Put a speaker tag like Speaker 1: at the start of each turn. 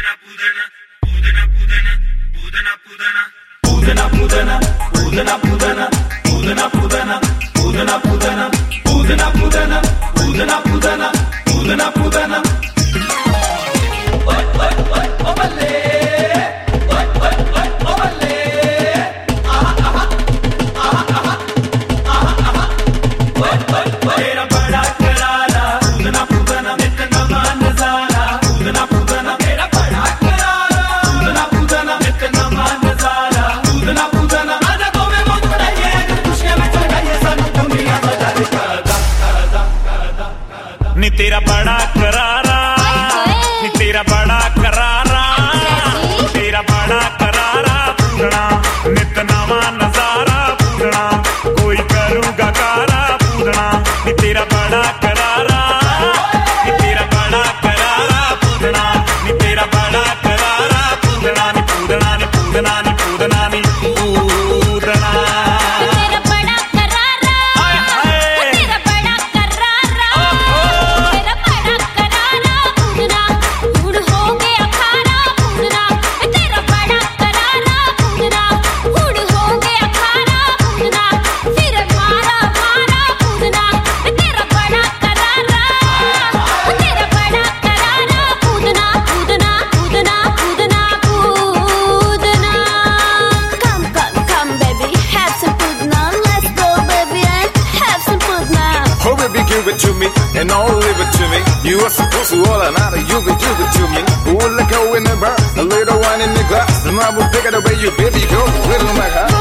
Speaker 1: नी तेरा बड़ा करारा, नी तेरा बड़ा करारा, तेरा बड़ा करारा पूजना, नित नवा नजारा पूजना, कोई करूँगा कारा पूजना, नी तेरा बड़ा करारा, नी तेरा बड़ा करारा पूजना, नी तेरा बड़ा करारा पूजना, नी पूजना, नी पूजना, नी पूजना, नी पूजना।
Speaker 2: Give it to me, and all live it to me. You are supposed to all another, you give it to me. Ooh, let go in the bar, a little wine in the glass, and I will take it away, you baby girl, little my heart.